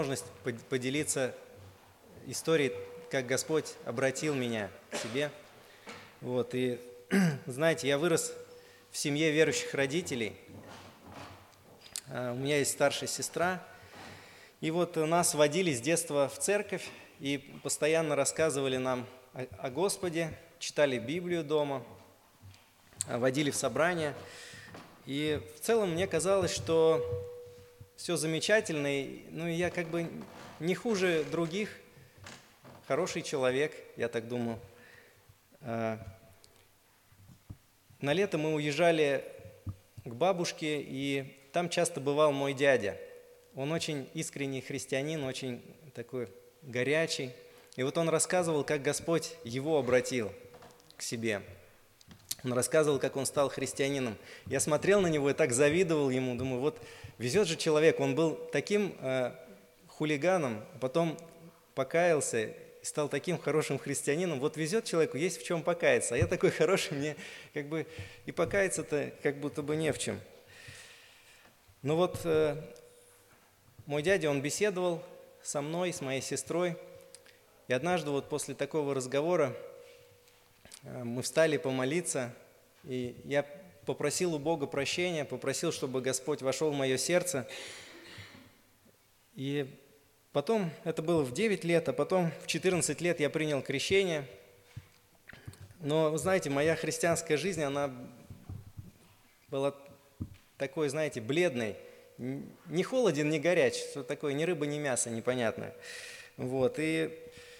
возможность поделиться историей, как Господь обратил меня к себе. И знаете, я вырос в семье верующих родителей. У меня есть старшая сестра. И нас водили с детства в церковь и постоянно рассказывали нам о Господе, читали Библию дома, водили в собрания. И в целом мне казалось, что все замечательно, и я как бы не хуже других, хороший человек, я так думаю. На лето мы уезжали к бабушке, и там часто бывал мой дядя. Он очень искренний христианин, очень такой горячий. И он рассказывал, как Господь его обратил к себе. Он рассказывал, как он стал христианином. Я смотрел на него и так завидовал ему. Думаю, везет же человек. Он был таким хулиганом, а потом покаялся и стал таким хорошим христианином. Везет человеку, есть в чем покаяться. А я такой хороший, мне как бы и покаяться-то как будто бы не в чем. Мой дядя, он беседовал со мной, с моей сестрой. И однажды после такого разговора мы встали помолиться, и я попросил у Бога прощения, попросил, чтобы Господь вошел в мое сердце. И потом, это было в 9 лет, а потом в 14 лет я принял крещение. Но, вы знаете, моя христианская жизнь, она была такой, знаете, бледной. Не холоден, не горяч, что такое, ни рыба, ни мясо, непонятное. И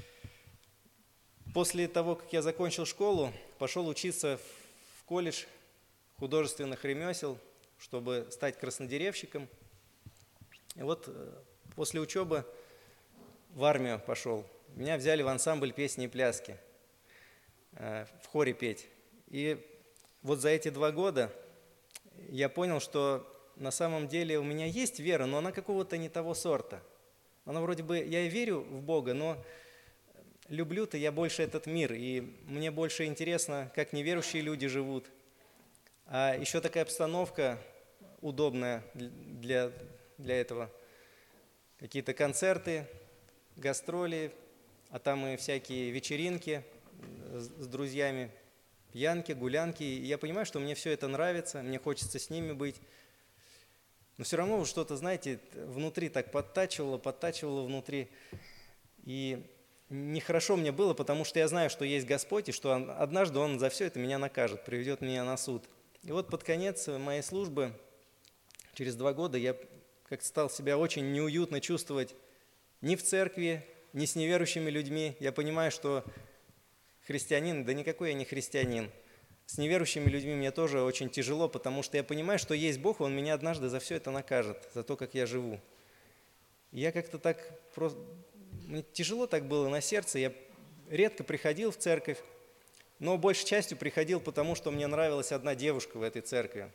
после того, как я закончил школу, пошел учиться в колледж художественных ремесел, чтобы стать краснодеревщиком. И после учебы в армию пошел. Меня взяли в ансамбль песни и пляски, в хоре петь. И за эти 2 года я понял, что на самом деле у меня есть вера, но она какого-то не того сорта. Она вроде бы, я и верю в Бога, но люблю-то я больше этот мир, и мне больше интересно, как неверующие люди живут. А еще такая обстановка удобная для этого. Какие-то концерты, гастроли, а там и всякие вечеринки с друзьями, пьянки, гулянки. И я понимаю, что мне все это нравится, мне хочется с ними быть. Но все равно что-то, знаете, внутри так подтачивало внутри. И нехорошо мне было, потому что я знаю, что есть Господь, и что однажды Он за все это меня накажет, приведет меня на суд. И под конец моей службы, через 2 года, я как-то стал себя очень неуютно чувствовать ни в церкви, ни с неверующими людьми. Я понимаю, что христианин, да никакой я не христианин. С неверующими людьми мне тоже очень тяжело, потому что я понимаю, что есть Бог, Он меня однажды за все это накажет, за то, как я живу. И я как-то так просто... Мне тяжело так было на сердце, я редко приходил в церковь, но большей частью приходил, потому что мне нравилась одна девушка в этой церкви.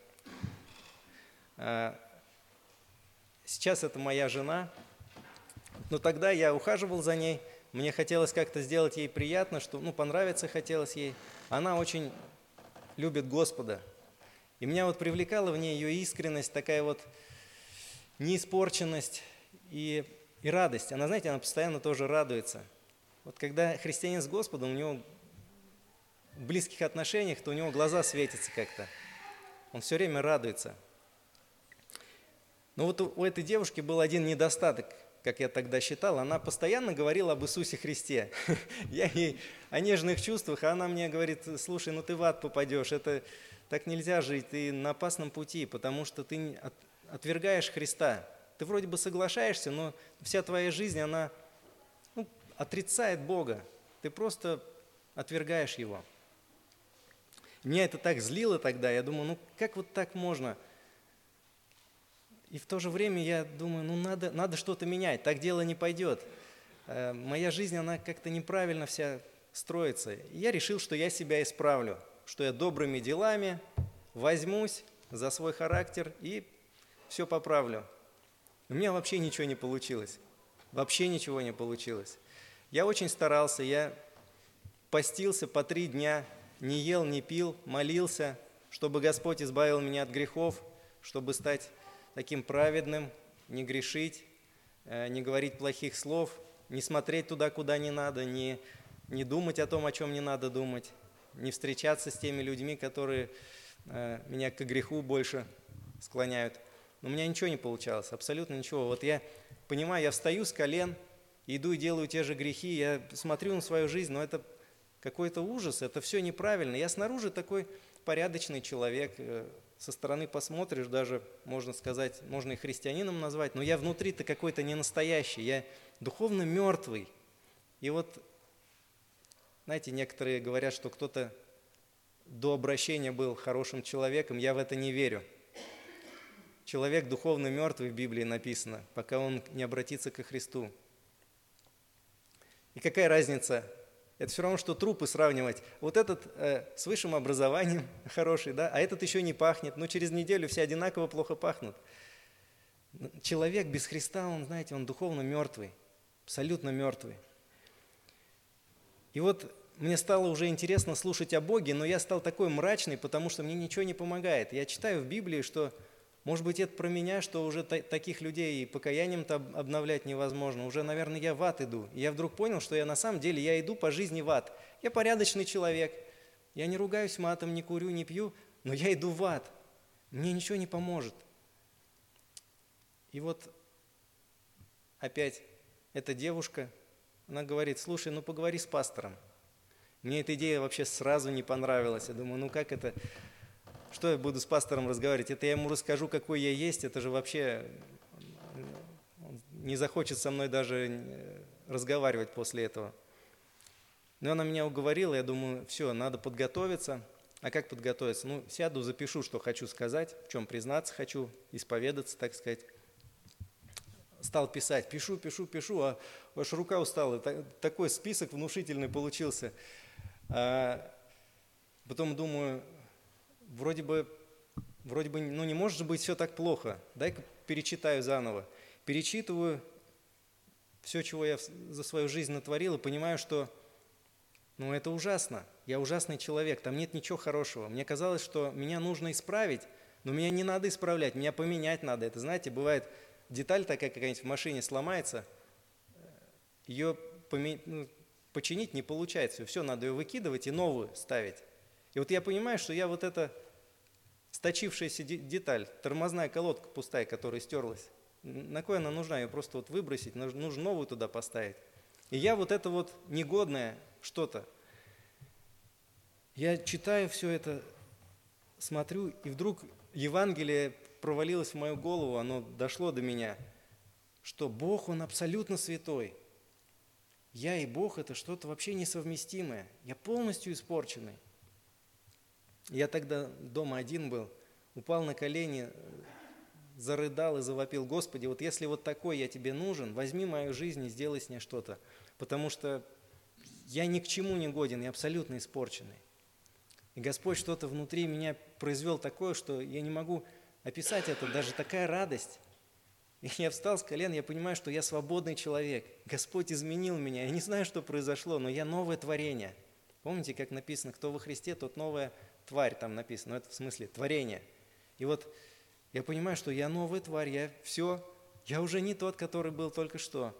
Сейчас это моя жена, но тогда я ухаживал за ней, мне хотелось как-то сделать ей приятно, что, понравиться хотелось ей. Она очень любит Господа, и меня привлекала в ней ее искренность, такая неиспорченность и радость. Она, знаете, она постоянно тоже радуется. Когда христианин с Господом, у него в близких отношениях, то у него глаза светятся как-то. Он все время радуется. Но у этой девушки был один недостаток, как я тогда считал. Она постоянно говорила об Иисусе Христе. Я ей о нежных чувствах, а она мне говорит: слушай, ты в ад попадешь, это так нельзя жить, ты на опасном пути, потому что ты отвергаешь Христа. Ты вроде бы соглашаешься, но вся твоя жизнь, она отрицает Бога. Ты просто отвергаешь Его. Меня это так злило тогда. Я думаю, как так можно? И в то же время я думаю, надо что-то менять. Так дело не пойдет. Моя жизнь, она как-то неправильно вся строится. И я решил, что я себя исправлю, что я добрыми делами возьмусь за свой характер и все поправлю. У меня вообще ничего не получилось. Вообще ничего не получилось. Я очень старался, я постился по 3 дня, не ел, не пил, молился, чтобы Господь избавил меня от грехов, чтобы стать таким праведным, не грешить, не говорить плохих слов, не смотреть туда, куда не надо, не думать о том, о чем не надо думать, не встречаться с теми людьми, которые меня к греху больше склоняют. Но у меня ничего не получалось, абсолютно ничего. Вот я понимаю, я встаю с колен, иду и делаю те же грехи, я смотрю на свою жизнь, но это какой-то ужас, это все неправильно. Я снаружи такой порядочный человек, со стороны посмотришь, даже, можно сказать, можно и христианином назвать, но я внутри-то какой-то не настоящий, я духовно мертвый. И вот, знаете, некоторые говорят, что кто-то до обращения был хорошим человеком, я в это не верю. Человек духовно мертвый в Библии написано, пока он не обратится ко Христу. И какая разница? Это все равно, что трупы сравнивать. Вот этот с высшим образованием хороший, да, а этот еще не пахнет. Но через неделю все одинаково плохо пахнут. Человек без Христа, он, знаете, он духовно мертвый, абсолютно мертвый. И вот мне стало уже интересно слушать о Боге, но я стал такой мрачный, потому что мне ничего не помогает. Я читаю в Библии, что, может быть, это про меня, что уже таких людей и покаянием-то обновлять невозможно. Уже, наверное, я в ад иду. И я вдруг понял, что я на самом деле, я иду по жизни в ад. Я порядочный человек. Я не ругаюсь матом, не курю, не пью, но я иду в ад. Мне ничего не поможет. И вот опять эта девушка, она говорит: слушай, ну поговори с пастором. Мне эта идея вообще сразу не понравилась. Я думаю, ну как это, что я буду с пастором разговаривать? Это я ему расскажу, какой я есть, это же вообще он не захочет со мной даже разговаривать после этого. Но она меня уговорила, я думаю, все, надо подготовиться. А как подготовиться? Ну, сяду, запишу, что хочу сказать, в чем признаться хочу, исповедаться, так сказать. Стал писать, пишу, а аж рука устала. Такой список внушительный получился. Потом думаю, вроде бы, ну не может же быть все так плохо. Дай-ка перечитаю заново. Перечитываю все, чего я за свою жизнь натворил, и понимаю, что ну это ужасно. Я ужасный человек, там нет ничего хорошего. Мне казалось, что меня нужно исправить, но меня не надо исправлять, меня поменять надо. Это, знаете, бывает, деталь такая какая-нибудь в машине сломается, ее починить не получается. Все, надо ее выкидывать и новую ставить. И вот я понимаю, что я вот эта сточившаяся деталь, тормозная колодка пустая, которая стерлась, на кой она нужна? Ее просто вот выбросить, нужно новую туда поставить. И я вот это вот негодное что-то, я читаю все это, смотрю, и вдруг Евангелие провалилось в мою голову, оно дошло до меня, что Бог, Он абсолютно святой. Я и Бог – это что-то вообще несовместимое. Я полностью испорченный. Я тогда дома один был, упал на колени, зарыдал и завопил: Господи, вот если вот такой я Тебе нужен, возьми мою жизнь и сделай с ней что-то, потому что я ни к чему не годен, я абсолютно испорченный. И Господь что-то внутри меня произвел такое, что я не могу описать это, даже такая радость. И я встал с колен, я понимаю, что я свободный человек. Господь изменил меня. Я не знаю, что произошло, но я новое творение. Помните, как написано, кто во Христе, тот новая тварь, там написано, но это в смысле творение. И вот я понимаю, что я новая тварь, я уже не тот, который был только что.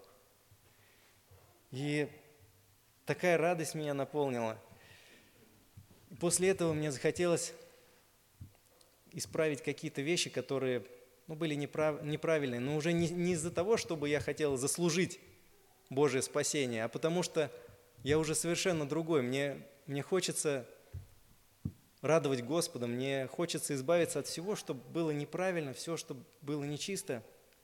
И такая радость меня наполнила. И после этого мне захотелось исправить какие-то вещи, которые были неправильные, но уже не из-за того, чтобы я хотел заслужить Божие спасение, а потому что я уже совершенно другой. Мне хочется радовать Господа, мне хочется избавиться от всего, что было неправильно, все, что было нечисто.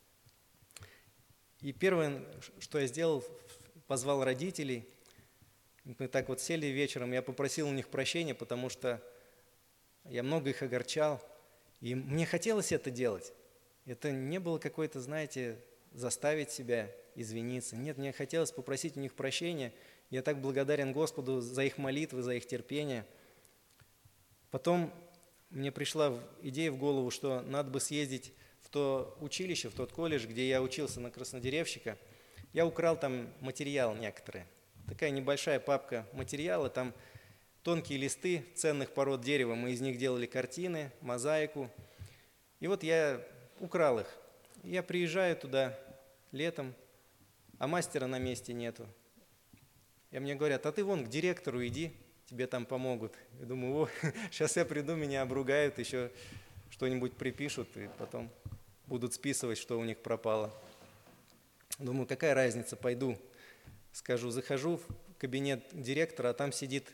И первое, что я сделал, позвал родителей. Мы так вот сели вечером, я попросил у них прощения, потому что я много их огорчал. И мне хотелось это делать. Это не было какой-то, знаете, заставить себя извиниться. Нет, мне хотелось попросить у них прощения. Я так благодарен Господу за их молитвы, за их терпение. Потом мне пришла идея в голову, что надо бы съездить в то училище, в тот колледж, где я учился на краснодеревщика. Я украл там материал некоторые. Такая небольшая папка материала, там тонкие листы ценных пород дерева. Мы из них делали картины, мозаику. И вот я украл их. Я приезжаю туда, летом, а мастера на месте нету. И мне говорят: а ты вон к директору иди, тебе там помогут. Я думаю: о, сейчас я приду, меня обругают, еще что-нибудь припишут, и потом будут списывать, что у них пропало. Думаю, какая разница, пойду, скажу. Захожу в кабинет директора, а там сидит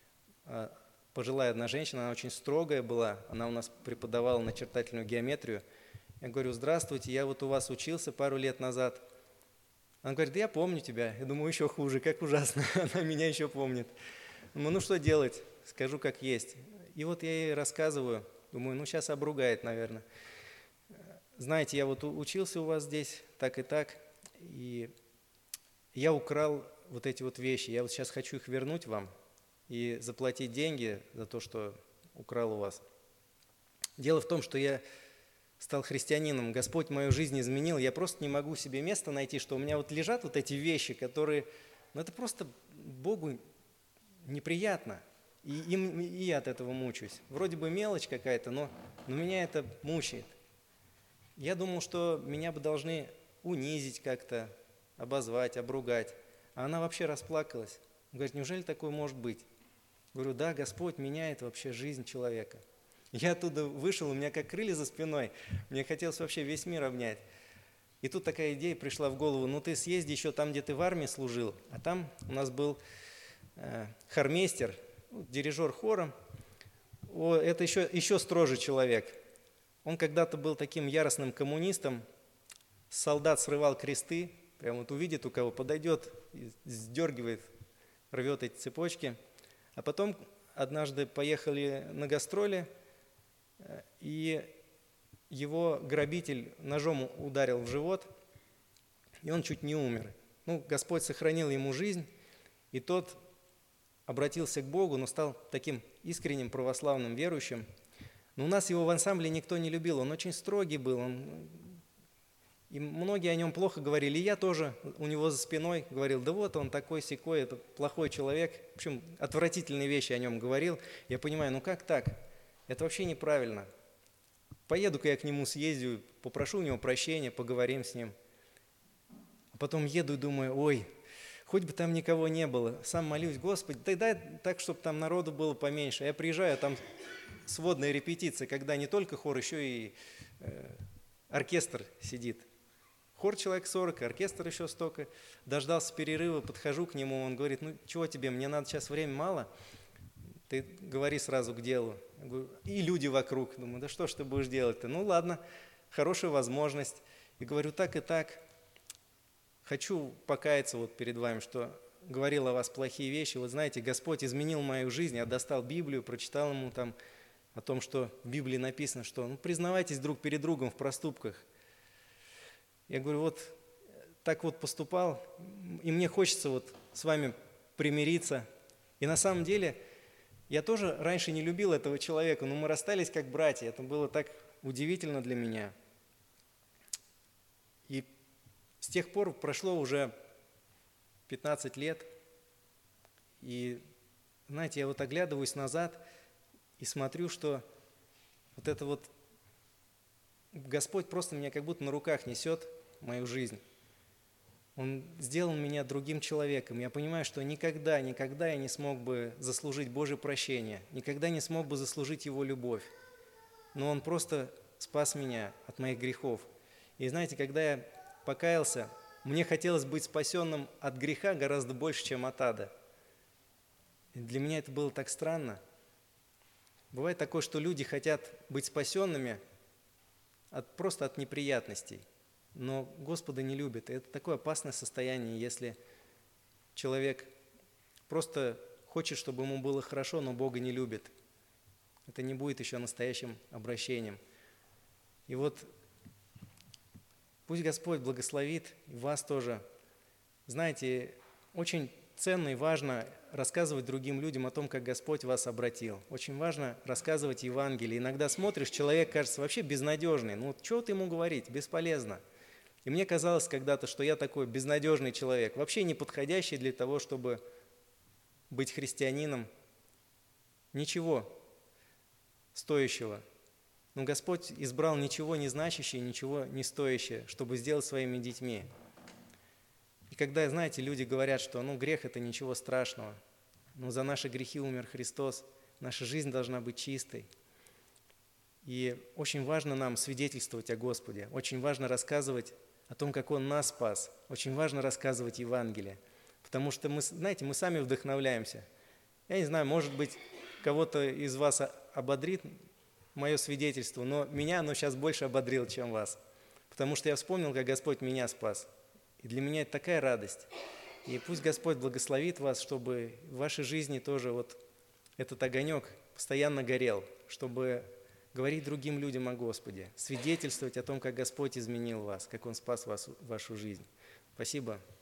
пожилая одна женщина, она очень строгая была, она у нас преподавала начертательную геометрию. Я говорю: здравствуйте, я вот у вас учился пару лет назад. Она говорит: да я помню тебя. Я думаю, еще хуже, как ужасно, она меня еще помнит. Думаю, ну что делать, скажу как есть. И вот я ей рассказываю, думаю, ну сейчас обругает, наверное. Знаете, я вот учился у вас здесь, так, и я украл вот эти вот вещи, я вот сейчас хочу их вернуть вам и заплатить деньги за то, что украл у вас. Дело в том, что я стал христианином, Господь мою жизнь изменил, я просто не могу себе места найти, что у меня вот лежат вот эти вещи, которые, ну это просто Богу неприятно, и я от этого мучаюсь. Вроде бы мелочь какая-то, но меня это мучает. Я думал, что меня бы должны унизить как-то, обозвать, обругать, а она вообще расплакалась. Говорит: неужели такое может быть? Говорю: да, Господь меняет вообще жизнь человека. Я оттуда вышел, у меня как крылья за спиной, мне хотелось вообще весь мир обнять. И тут такая идея пришла в голову: ну ты съезди еще там, где ты в армии служил, а там у нас был хормейстер, дирижер хора, это еще строже человек. Он когда-то был таким яростным коммунистом, с солдат срывал кресты, прям вот увидит у кого, подойдет, сдергивает, рвет эти цепочки. А потом однажды поехали на гастроли, и его грабитель ножом ударил в живот, и он чуть не умер. Ну, Господь сохранил ему жизнь, и тот обратился к Богу, но стал таким искренним православным верующим. Но у нас его в ансамбле никто не любил, он очень строгий был, и многие о нем плохо говорили. И я тоже у него за спиной говорил: да вот он такой-сякой, это плохой человек. В общем, отвратительные вещи о нем говорил. Я понимаю, ну как так? Это вообще неправильно. Поеду-ка я к нему съездю, попрошу у него прощения, поговорим с ним. А потом еду и думаю: ой, хоть бы там никого не было. Сам молюсь: Господи, дай так, чтобы там народу было поменьше. Я приезжаю, а там сводная репетиция, когда не только хор, еще и оркестр сидит. Хор человек 40, оркестр еще столько. Дождался перерыва, подхожу к нему, он говорит: ну чего тебе, мне надо сейчас, время мало, ты говори сразу к делу. Я говорю: и люди вокруг. Думаю: да что ж ты будешь делать-то? Ну ладно, хорошая возможность. И говорю: так и так, хочу покаяться вот перед вами, что говорил о вас плохие вещи. Вот знаете, Господь изменил мою жизнь, я достал Библию, прочитал ему там о том, что в Библии написано, что признавайтесь друг перед другом в проступках. Я говорю: вот так вот поступал, и мне хочется вот с вами примириться. И на самом деле я тоже раньше не любил этого человека, но мы расстались как братья. Это было так удивительно для меня. И с тех пор прошло уже 15 лет. И, знаете, я вот оглядываюсь назад и смотрю, что вот это вот Господь просто меня как будто на руках несет мою жизнь. Он сделал меня другим человеком. Я понимаю, что никогда я не смог бы заслужить Божье прощение, никогда не смог бы заслужить Его любовь. Но Он просто спас меня от моих грехов. И знаете, когда я покаялся, мне хотелось быть спасенным от греха гораздо больше, чем от ада. И для меня это было так странно. Бывает такое, что люди хотят быть спасенными просто от неприятностей, но Господа не любят. И это такое опасное состояние, если человек просто хочет, чтобы ему было хорошо, но Бога не любит. Это не будет еще настоящим обращением. И вот пусть Господь благословит вас тоже. Знаете, очень ценно и важно рассказывать другим людям о том, как Господь вас обратил. Очень важно рассказывать Евангелие. Иногда смотришь, человек кажется вообще безнадежный. Ну вот что ты ему говорить? Бесполезно. И мне казалось когда-то, что я такой безнадежный человек, вообще не подходящий для того, чтобы быть христианином. Ничего стоящего. Но Господь избрал ничего не значащее, ничего не стоящее, чтобы сделать своими детьми. когда, знаете, люди говорят, что грех – это ничего страшного, но за наши грехи умер Христос, наша жизнь должна быть чистой. И очень важно нам свидетельствовать о Господе, очень важно рассказывать о том, как Он нас спас, очень важно рассказывать Евангелие, потому что мы сами вдохновляемся. Я не знаю, может быть, кого-то из вас ободрит мое свидетельство, но меня оно сейчас больше ободрило, чем вас, потому что я вспомнил, как Господь меня спас. И для меня это такая радость. И пусть Господь благословит вас, чтобы в вашей жизни тоже вот этот огонек постоянно горел, чтобы говорить другим людям о Господе, свидетельствовать о том, как Господь изменил вас, как Он спас вас, вашу жизнь. Спасибо.